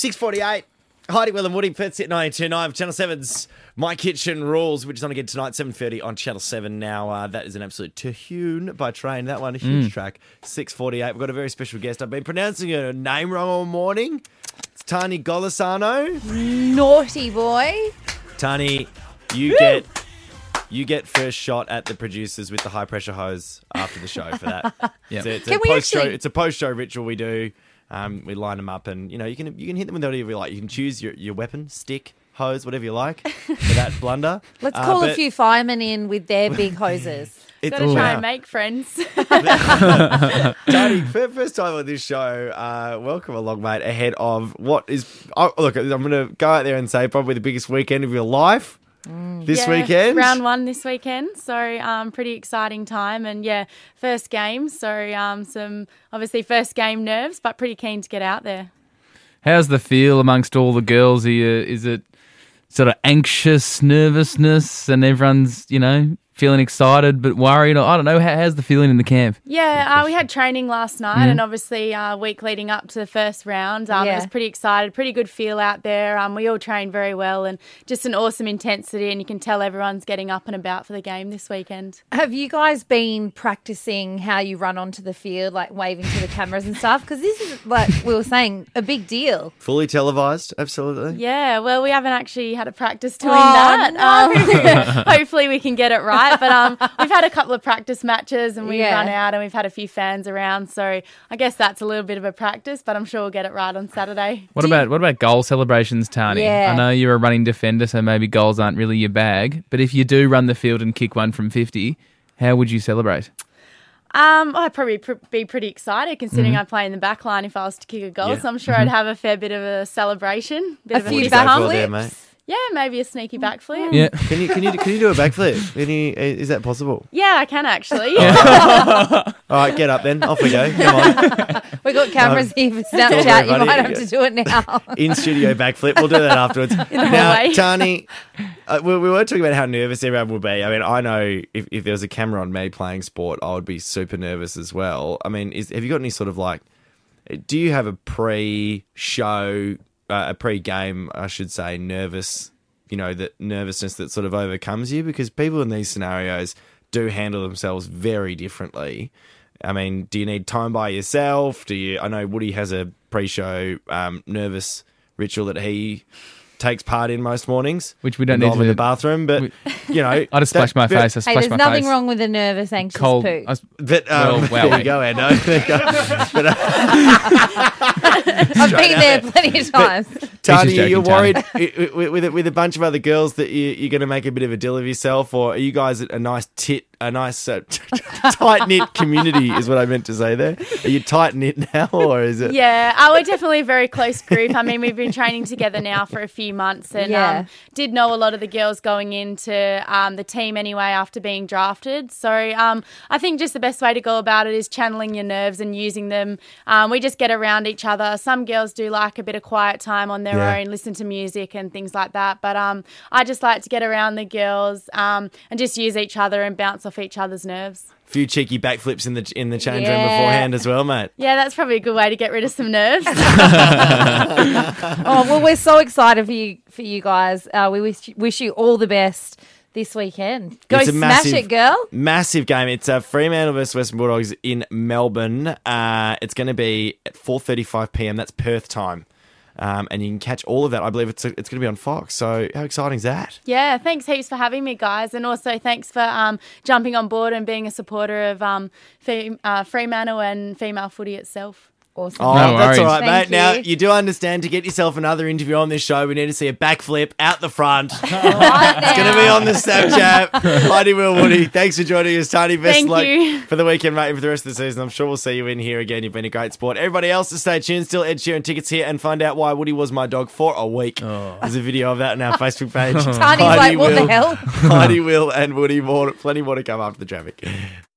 6:48. Heidi Will and Woody, Perth at 92.9. Channel 7's My Kitchen Rules, which is on again tonight, 7:30 on Channel 7. Now, that is an absolute Terhune by train. That one, a huge track. 6:48. We've got a very special guest. I've been pronouncing her name wrong all morning. It's Tani Golisano. Naughty boy. Tani, you get first shot at the producers with the high pressure hose after the show for that. Yeah. It's a post show ritual we do. We line them up, and you can hit them with whatever you like. You can choose your weapon, stick, hose, whatever you like for that blunder. Let's call a few firemen in with their big hoses. Got to try and make friends. Tony, first time on this show, welcome along, mate, ahead of what is... Oh, look, I'm going to go out there and say probably the biggest weekend of your life this weekend. Round 1 this weekend, so pretty exciting time. And, first game, so some obviously first game nerves, but pretty keen to get out there. How's the feel amongst all the girls here? Is it sort of anxious, nervousness, and everyone's, feeling excited but worried? I don't know. How's the feeling in the camp? Yeah, we had training last night and obviously week leading up to the first round. I was pretty excited, pretty good feel out there. We all trained very well and just an awesome intensity, and you can tell everyone's getting up and about for the game this weekend. Have you guys been practicing how you run onto the field, like waving to the cameras and stuff? Because this is, like we were saying, a big deal. Fully televised, absolutely. Yeah, well, we haven't actually had a practice doing that. No. Hopefully we can get it right. But we've had a couple of practice matches and we've run out and we've had a few fans around. So I guess that's a little bit of a practice, but I'm sure we'll get it right on Saturday. What about goal celebrations, Tani? Yeah. I know you're a running defender, so maybe goals aren't really your bag. But if you do run the field and kick one from 50, how would you celebrate? I'd probably be pretty excited considering I play in the back line if I was to kick a goal. Yeah. So I'm sure I'd have a fair bit of a celebration. A few fist pump. there, mate. Yeah, maybe a sneaky backflip. Yeah. Can you do a backflip? Is that possible? Yeah, I can actually. All right, get up then. Off we go. Come on. We've got cameras here for Snapchat. very You funny. might have to do it now. In studio backflip. We'll do that afterwards. Now, hallway. Tani, we were talking about how nervous everyone would be. I mean, I know if there was a camera on me playing sport, I would be super nervous as well. I mean, have you got any sort of do you have a pre-show, a pre-game, I should say, that nervousness that sort of overcomes you? Because people in these scenarios do handle themselves very differently. I mean, do you need time by yourself? I know Woody has a pre-show nervous ritual that he takes part in most mornings, Which we don't need involving to... the bathroom, but I I just splash my face. Hey, there's nothing wrong with a nervous, anxious Cold. poo. But Well, there you go, Endo. There you go. But, I've been there plenty of times. Tani, joking, you're Tani. worried with a bunch of other girls that you're going to make a bit of a deal of yourself, or are you guys a nice tight knit community? Is what I meant to say there. Are you tight knit now, or is it? Yeah, we're definitely a very close group. I mean, we've been training together now for a few months and did know a lot of the girls going into the team anyway after being drafted. So I think just the best way to go about it is channeling your nerves and using them. We just get around each other. Some girls do like a bit of quiet time on their own, listen to music and things like that. But I just like to get around the girls and just use each other and bounce off each other's nerves. A few cheeky backflips in the change room beforehand as well, mate. Yeah, that's probably a good way to get rid of some nerves. Oh, well, we're so excited for you guys. We wish you all the best this weekend. Go It's a smash it, girl. Massive game. It's Fremantle versus Western Bulldogs in Melbourne. It's going to be at 4:35 p.m. That's Perth time. And you can catch all of that. I believe it's going to be on Fox. So how exciting is that? Yeah, thanks heaps for having me, guys. And also thanks for jumping on board and being a supporter of Fremantle and female footy itself. Awesome. Oh, No that's worries. all right, Thank mate. Now, you. you do understand, to get yourself another interview on this show, we need to see a backflip out the front. Right now. It's going to be on the Snapchat. Heidi Will, Woody, thanks for joining us, Tani. Best Thank luck you. for the weekend, mate, and for the rest of the season. I'm sure we'll see you in here again. You've been a great sport. Everybody else, to stay tuned. Still Ed Sheeran tickets here, and find out why Woody was my dog for a week. There's a video of that on our Facebook page. Tani's like, what the hell? Heidi Will and Woody, plenty more to come after the traffic.